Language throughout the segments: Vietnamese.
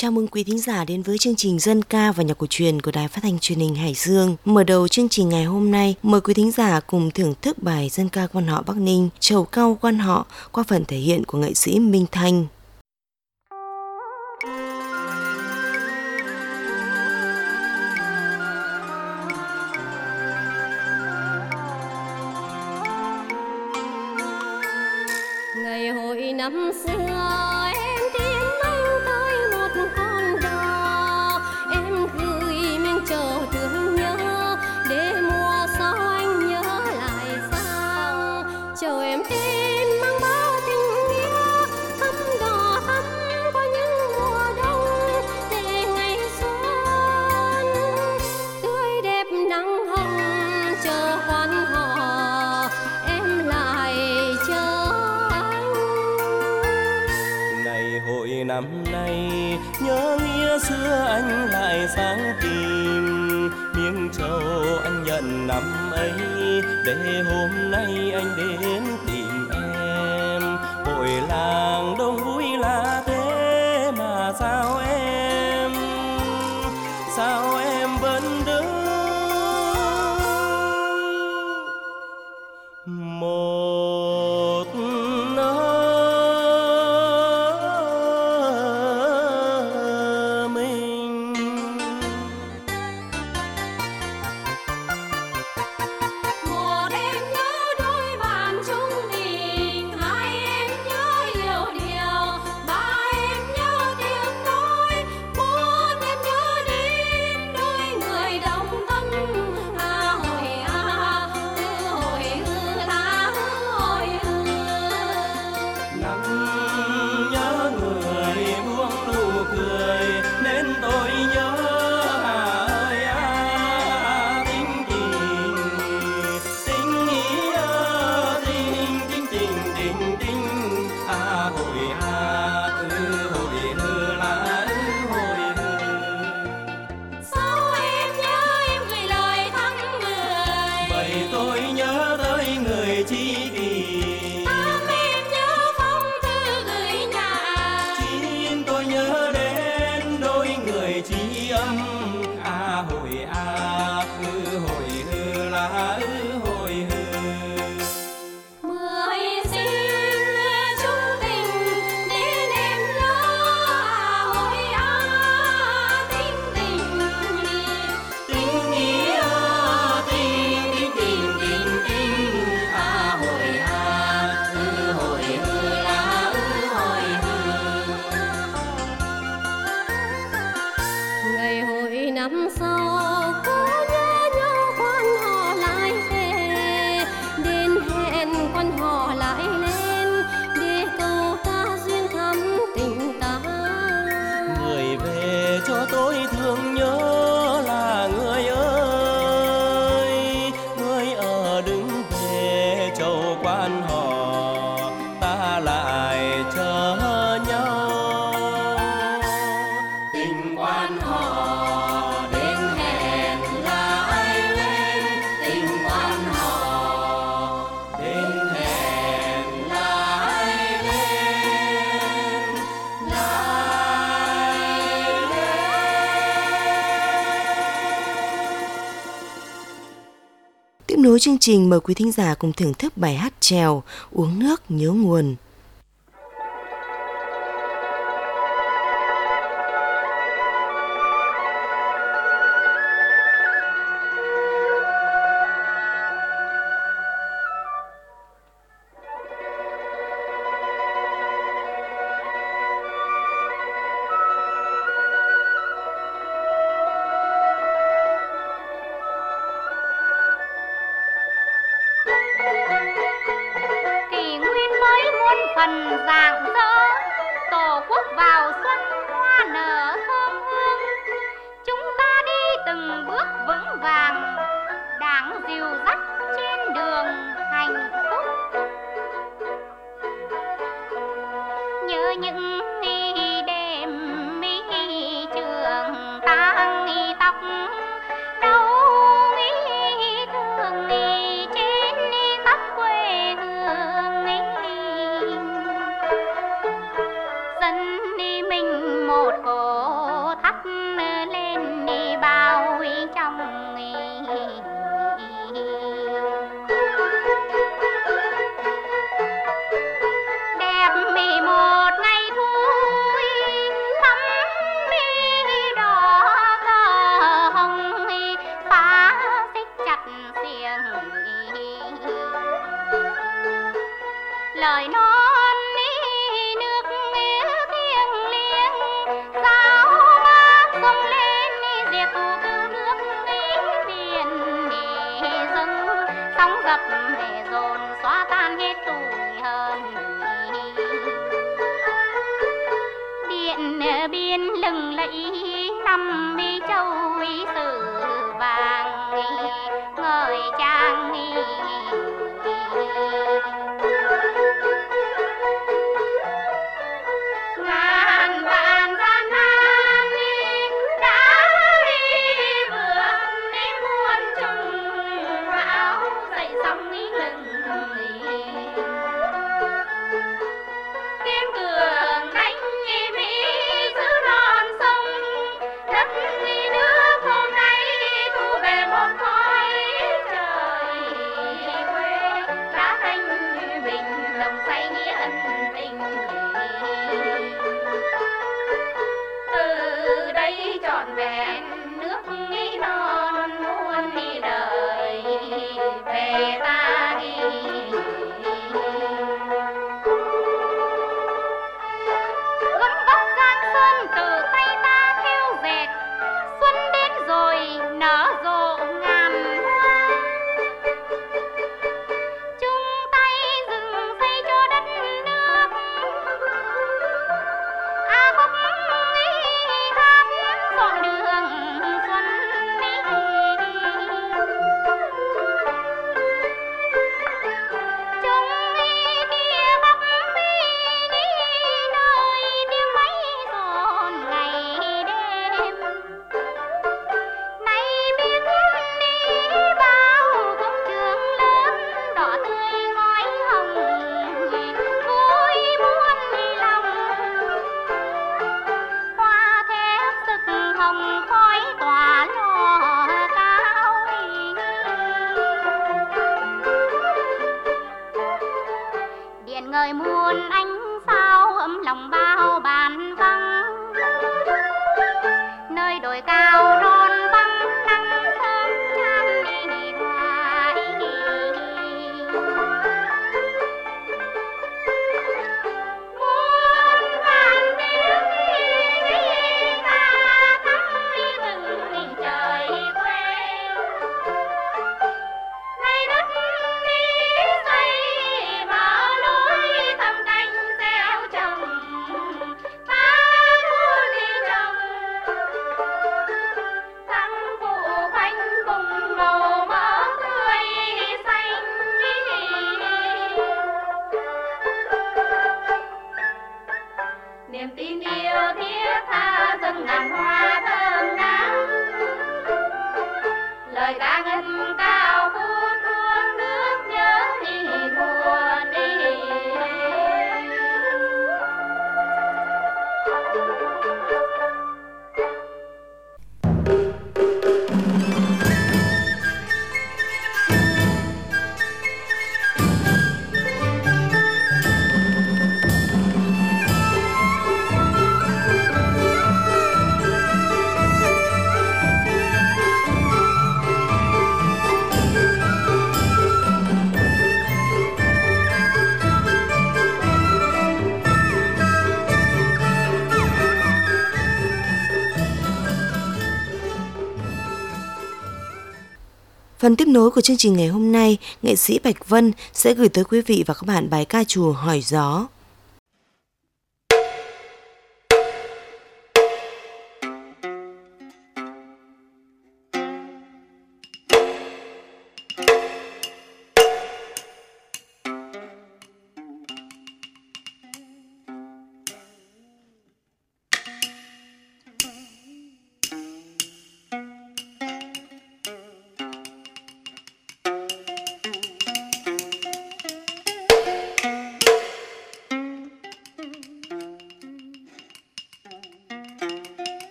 Chào mừng quý thính giả đến với chương trình Dân ca và nhạc cổ truyền của Đài Phát thanh Truyền hình Hải Dương. Mở đầu chương trình ngày hôm nay, mời quý thính giả cùng thưởng thức bài dân ca quan họ Bắc Ninh, Trầu cau quan họ qua phần thể hiện của nghệ sĩ Minh Thanh. Ngày hội năm xưa em tiến anh tới một con đò, em gửi mình chờ thương nhớ để mùa sau anh nhớ lại sao. Chờ em đến mang bao tình nghĩa thăm đò thăm qua những mùa đông, để ngày xuân tươi đẹp nắng hồng chờ quan họ em lại chờ. Hội năm nay nhớ nghĩa xưa anh lại sáng tìm, miếng trầu anh nhận năm ấy để hôm nay anh đến tìm em. Hội làng đông vui là thế mà sao em vẫn đứng một năm sau có nhớ nhau quan họ lại về, đến hẹn quan họ lại lên để câu ta duyên thắm tình ta. Người về cho tôi thương nhớ là người ơi, người ở đứng về chầu quan họ ta lại chờ nhau. Tình quan họ Tiếp nối chương trình, mời quý thính giả cùng thưởng thức bài hát chèo Uống nước nhớ nguồn. phần rạng rỡ, tổ quốc vào xuân hoa nở thơm hương. Chúng ta đi từng bước vững vàng, Đảng dìu dắt trên đường hạnh phúc. Nhớ những đêm mi trường tang tóc, đau thương trên khắp quê hương dân mình một cội. lời non nước thiêng liêng sao mát sông lên diệt thù cứu nước biển dâng sóng dập dồn xóa tan hết tủi hờn. Điện biên lừng lẫy năm châu sử vàng ngời trang ngàn vạn gian nan đã đi vượt đi muôn trùng bão dậy sóng lừng kiên cường đánh Mỹ giữ non sông đất nước hôm nay thu về một khói trời quê đã thanh bình đồng say nghĩa ân tình. Từ đây trọn vẹn nước non muôn đi đời về ta đi. Gấm vóc Giang Sơn từ tay ta theo dệt, xuân đến rồi nở rộ ngàn hoa. Chung tay dựng xây cho đất nước, khúc hát dọn đường xuân đi. Chung kia khắp đi nơi tiếng máy dồn ngày đêm. Nay biết đi vào công trường lớn đỏ tươi ngói hồng vui muôn lòng. Hoa thép rực hồng khói tỏa lò cao. Điện ngời muôn ánh sao ấm lòng bao bàn vắng. Nơi đồi cao non vắng nắng thơm chan đi hoài. Muôn vạn tiếng ca thắm rừng trời quê. Nay đất xây mở lối thăm canh gieo trồng ta luôn đi trồng thăng phụ quanh vùng màu mỡ tươi xanh. Niềm tin yêu thiết tha dâng ngàn hoa thơm ngát, lời ca ngân cao phút uống nước nhớ đi buồn đi. Phần tiếp nối của chương trình ngày hôm nay, nghệ sĩ Bạch Vân sẽ gửi tới quý vị và các bạn bài ca trù Hỏi Gió.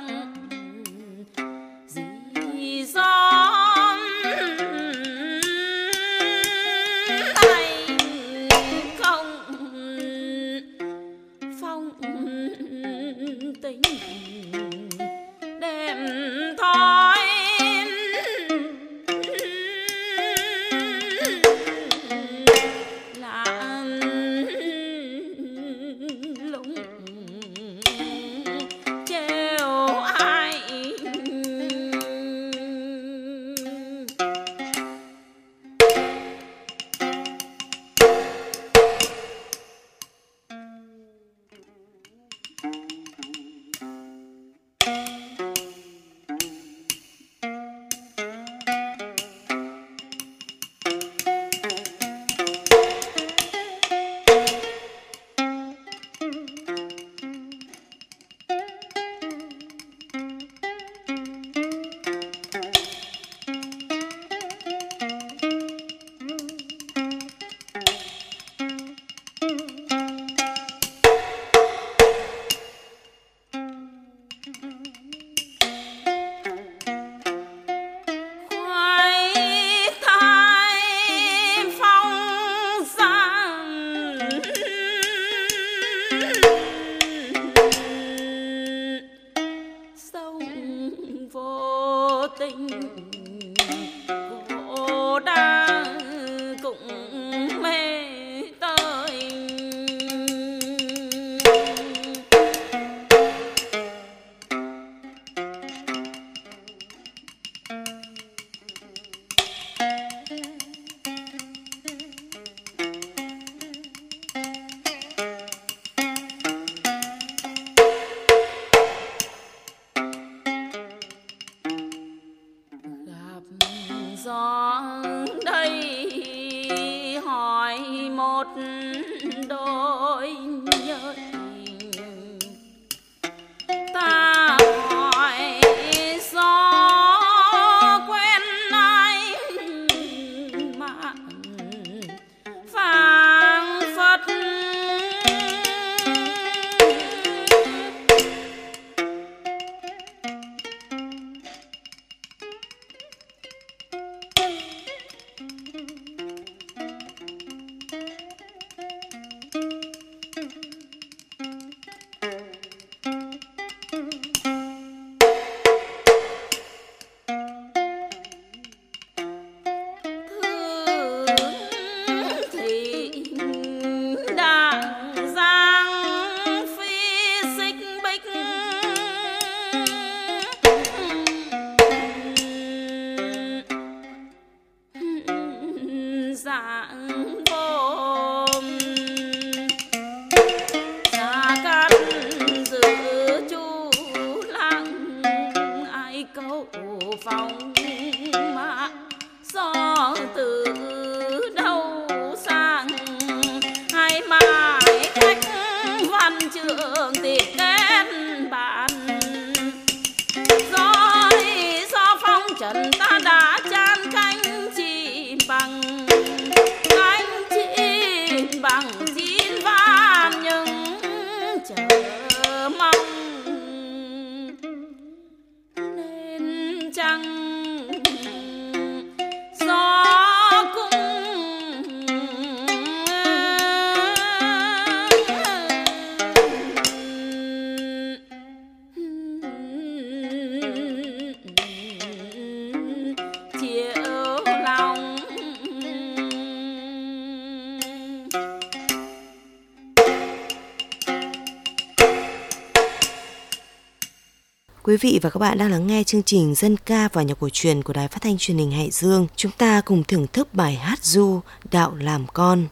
dì dón anh không phong tình đêm thói làm lúng trêu ai. Gió đây hỏi một đôi nhớ tình, ta hỏi gió quen ai mà phảng phất. Dạng bom xa cát giữ chu lăng, ai câu phòng mà gió từ đâu sang, hai mãi khách văn trường tiệc kết bạn. Gió phong trần ta đã chan cánh chim bằng chín van, nhưng chờ mong nên chăng gió cũng chiều lòng. Quý vị và các bạn đang lắng nghe chương trình Dân ca và nhạc cổ truyền của Đài Phát thanh Truyền hình Hải Dương. Chúng ta cùng thưởng thức bài hát ru Đạo làm con.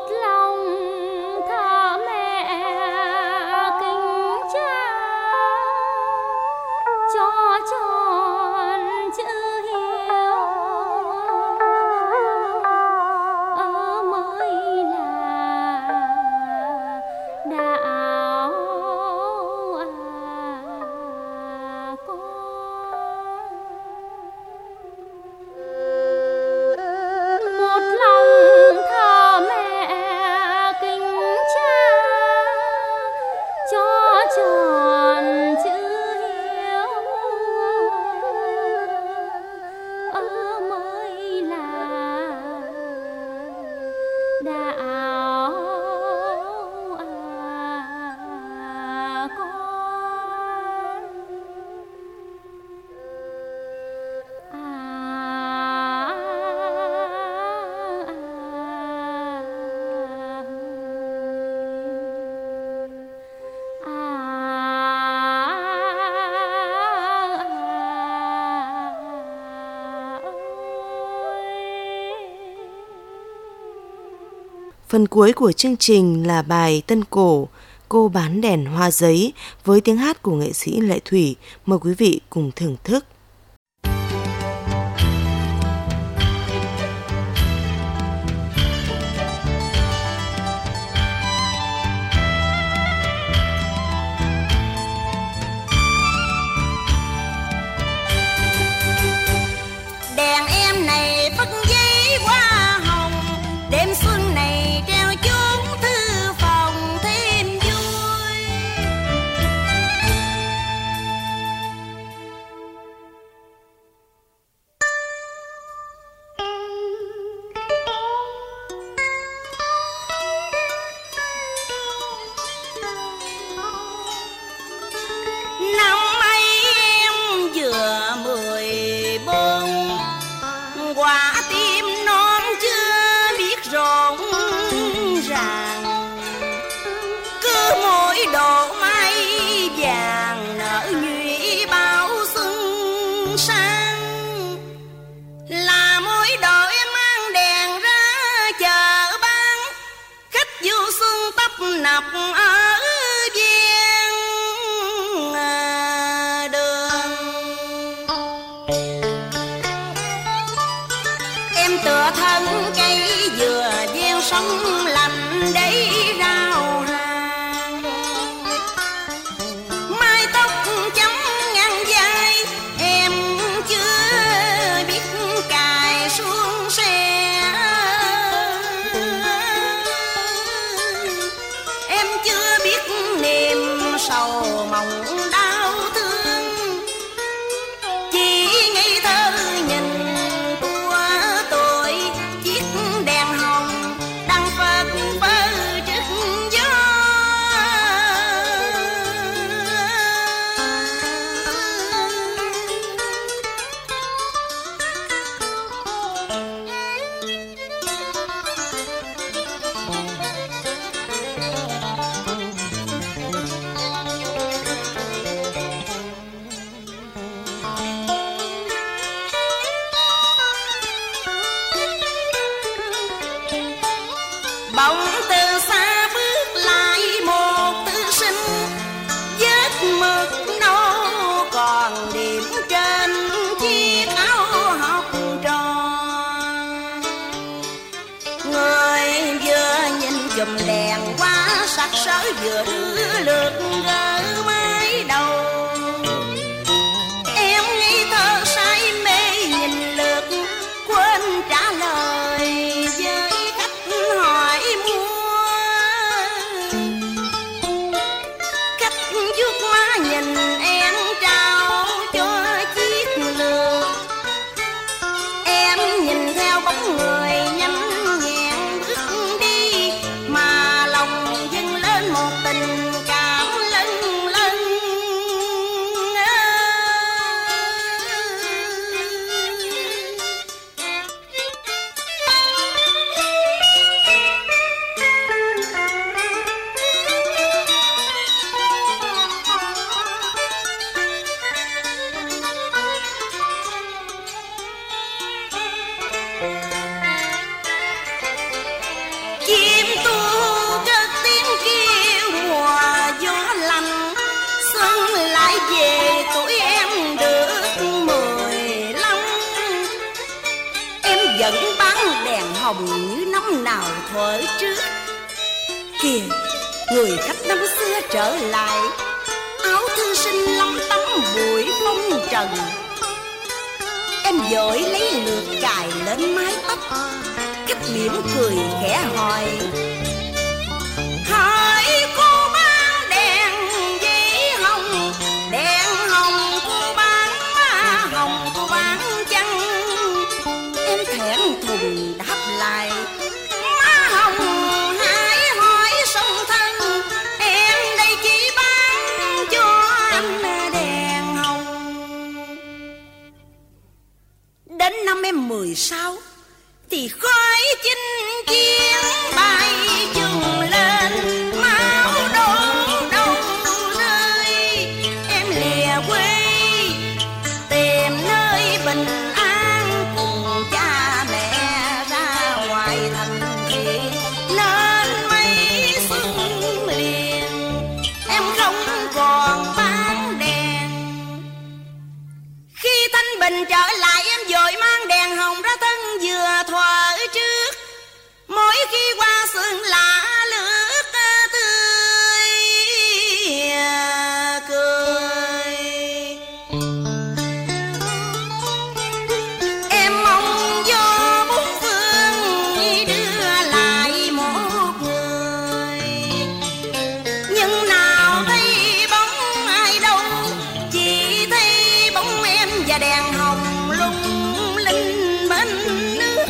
Phần cuối của chương trình là bài tân cổ Cô bán đèn hoa giấy với tiếng hát của nghệ sĩ Lệ Thủy. Mời quý vị cùng thưởng thức. Đèn em này phất giấy hoa hồng, đêm xuân này treo chốn thư phòng thêm vui. Năm ấy em vừa 14, quả tim non chưa biết rộn ràng, cứ mỗi độ mai vàng nở nhụy bao xuân sang, là mỗi độ em mang đèn ra chợ bán, khách du xuân tấp nập ở ven đường. Em tựa thân cây dừa gieo sông lạnh để rao hàng, mái tóc chấm ngang vai em chưa biết cài xuống xe, em chưa biết niềm sầu mộng đau thương, chỉ ngây thơ nhìn tua tuổi chiếc đèn hồng đang phất phơ trước gió. Bỗng từ xa bước lại một thư sinh, vết mực nâu còn điểm trên chiếc áo học trò. Người vừa nhìn chùm đèn qua sặc sỡ, vừa đưa lượt gỡ mái đầu. Em ngây thơ say mê nhìn lượt, quên trả lời với khách hỏi mua. Khách vuốt má nhìn em trao cho chiếc lược, em nhìn theo bóng người nhanh nhẹn bước đi, mà lòng dâng lên một tình cảm lân tu cất tiếng kêu mùa gió lạnh, xuân lại về tuổi em được 15. Em vẫn bán đèn hồng như năm nào thuở trước. Kìa, người khách năm xưa trở lại, áo thư sinh lấm tấm bụi phong trần. Em vội lấy lược cài lên mái tóc, khách mỉm cười khẽ hỏi: hỏi cô bán đèn giấy hồng, đèn hồng cô bán, má hồng cô bán chăng? Em thẹn thùng đáp lại: má hồng hãy hỏi song thân, em đây chỉ bán cho anh đèn hồng. Đến năm em 16 thì khói chinh chiến bay trùng lên, máu đổ đâu rơi. Em lìa quê tìm nơi bình an, cùng cha mẹ ra ngoài thành thị nên mấy xuân liền em không còn bán đèn. Khi thanh bình trở lại, em vội mang đèn hồng ra thân vừa thuở trước. Mỗi khi qua sương lạ lướt tươi cười, em mong gió bốn phương đưa lại một người. Nhưng nào thấy bóng ai đâu, chỉ thấy bóng em và đèn hồng lung linh bên nước.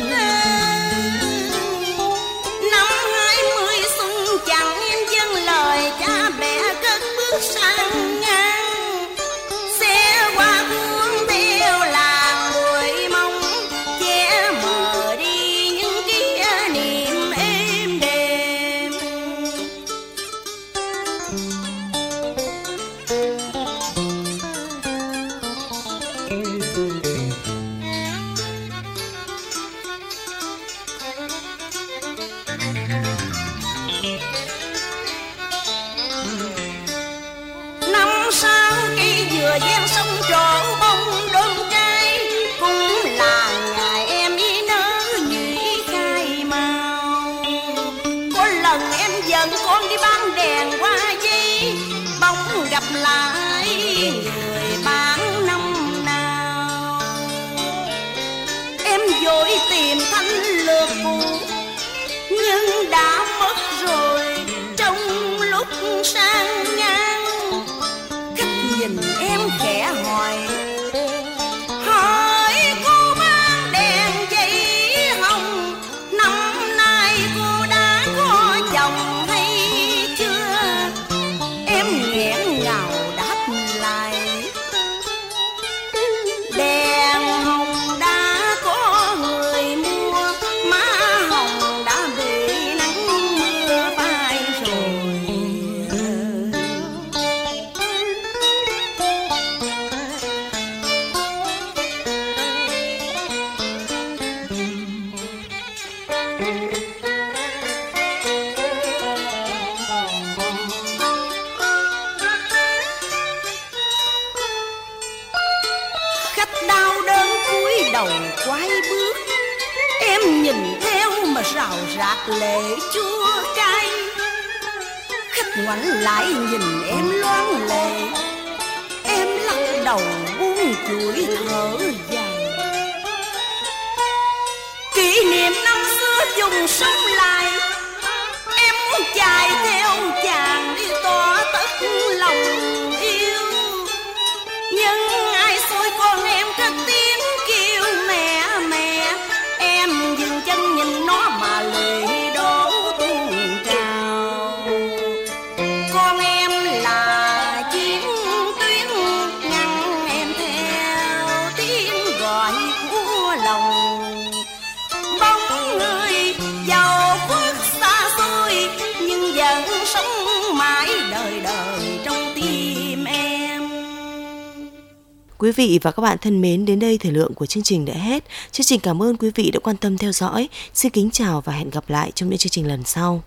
Năm 20 xuân chẳng em dâng lời cha mẹ cất bước sang ngang. Xe qua cuốn theo làng bụi mông, che mờ đi những kỷ niệm êm đềm. Năm sau cây dừa gian sông trổ bông đơm trái, cũng là ngày em ý nỡ nhụy khai màu. Có lần em dẫn con đi bán đèn qua giấy, bỗng gặp lại người bán năm nào. Em vội tìm thanh lược cũ, nhưng đã mất rồi trong lúc sang ngang. Khách nhìn em khẽ hỏi: hỏi cô bán đèn giấy hồng, năm nay cô đã có chồng hay chưa? Em nghẹn ngào đáp lại: đèn hồng đã có người mua, má hồng đã bị nắng mưa phai rồi. Khách đau đớn cúi đầu quay bước, em nhìn theo mà rào rạc lệ chua cay. Khách ngoảnh lại nhìn em loan lệ, em lắc đầu buông chuỗi thở dài. Kỷ niệm năm xưa dùng sống lại, em muốn chạy theo chàng đi tỏ tất lòng yêu. Nhưng ai xui con em cất tiếng kêu mẹ mẹ, em dừng chân nhìn nó mà lệ đổ tuôn trào. Con em là chiến tuyến ngăn em theo tiếng gọi của lòng. Bóng người giàu phước xa xôi, nhưng vẫn sống mãi đời đời trong tim em. Quý vị và các bạn thân mến, đến đây thời lượng của chương trình đã hết. Chương trình cảm ơn quý vị đã quan tâm theo dõi. Xin kính chào và hẹn gặp lại trong những chương trình lần sau.